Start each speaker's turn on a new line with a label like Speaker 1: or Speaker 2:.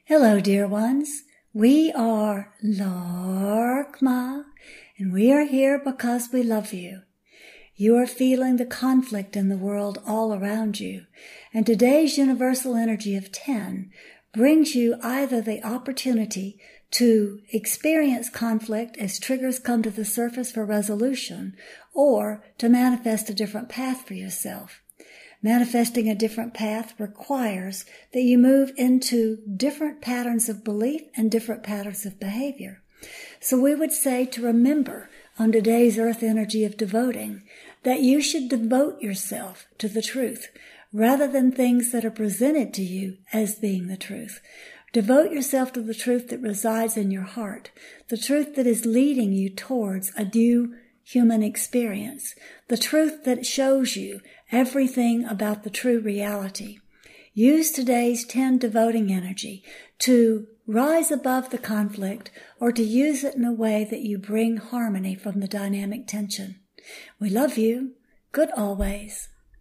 Speaker 1: Hello, dear ones. We are Larkma, and we are here because we love you. You are feeling the conflict in the world all around you, and today's universal energy of 10 brings you either the opportunity to experience conflict as triggers come to the surface for resolution, or to manifest a different path for yourself. Manifesting a different path requires that you move into different patterns of belief and different patterns of behavior. So we would say to remember on today's earth energy of devoting that you should devote yourself to the truth rather than things that are presented to you as being the truth. Devote yourself to the truth that resides in your heart, the truth that is leading you towards a new human experience, the truth that shows you everything about the true reality. Use today's 10 devoting energy to rise above the conflict or to use it in a way that you bring harmony from the dynamic tension. We love you. Good always.